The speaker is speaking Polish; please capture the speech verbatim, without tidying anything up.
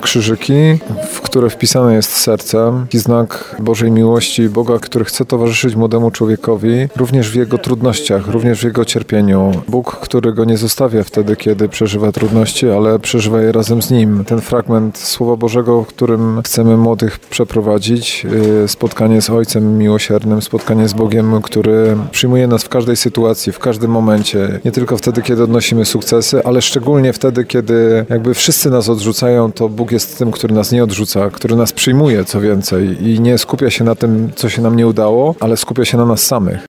krzyżyki, w które wpisane jest serce, taki znak Bożej miłości, Boga, który chce towarzyszyć młodemu człowiekowi, również w jego trudnościach, również w jego cierpieniu. Bóg, który go nie zostawia wtedy, kiedy przeżywa trudności, ale przeżywa je razem z nim. Ten fragment Słowa Bożego, w którym chcemy młodych przeprowadzić, spotkanie z Ojcem miłosiernym, spotkanie z Bogiem, który przyjmuje nas w każdej sytuacji, w każdym momencie. Nie tylko wtedy, kiedy odnosimy sukcesy, ale szczególnie wtedy, kiedy jakby wszyscy nas odrzucają, to Bóg jest tym, który nas nie odrzuca, który nas przyjmuje, co więcej, i nie skupia się na tym, co się nam nie udało, ale skupia się na nas samych.